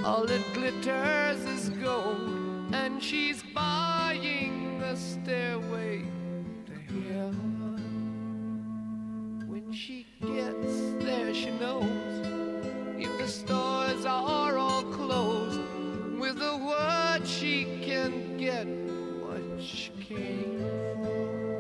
All that glitters is gold, and she's buying a stairway to heaven. When she gets there, she knows if the stores are all closed, with a word she can get what she came for.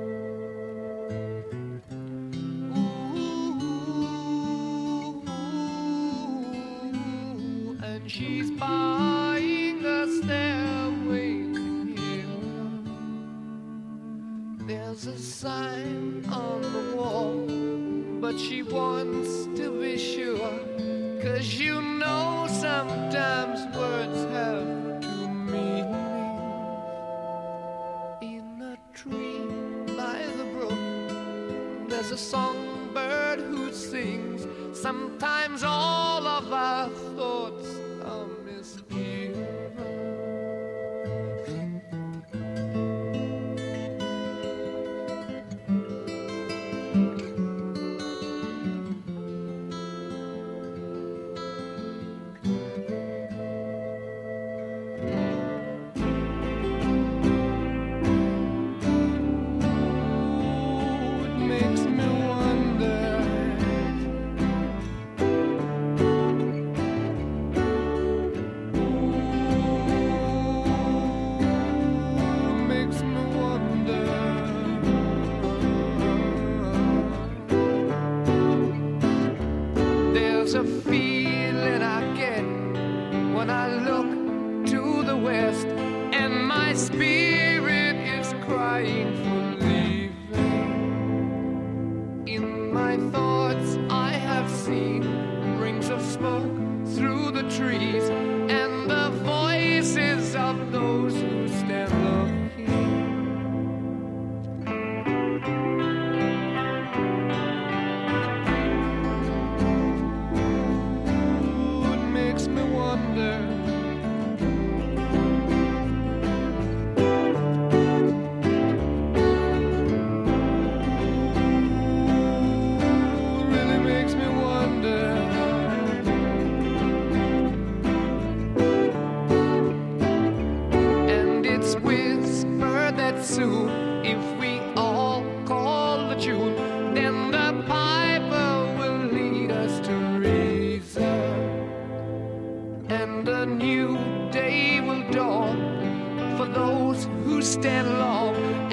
Ooh, and she's buying a stairway to heaven. There's a sign on the wall, but she wants to be sure, 'cause you know sometimes words have two meanings. In a tree by the brook, there's a songbird who sings. Sometimes all of our thoughts are misgiven. There's a feeling I get when I look to the west, and my spirit is crying for leaving. In my thoughts I have seen rings of smoke through the trees, and the voices of those who stand looking. Soon, if we all call the tune, then the piper will lead us to reason, and a new day will dawn for those who stand long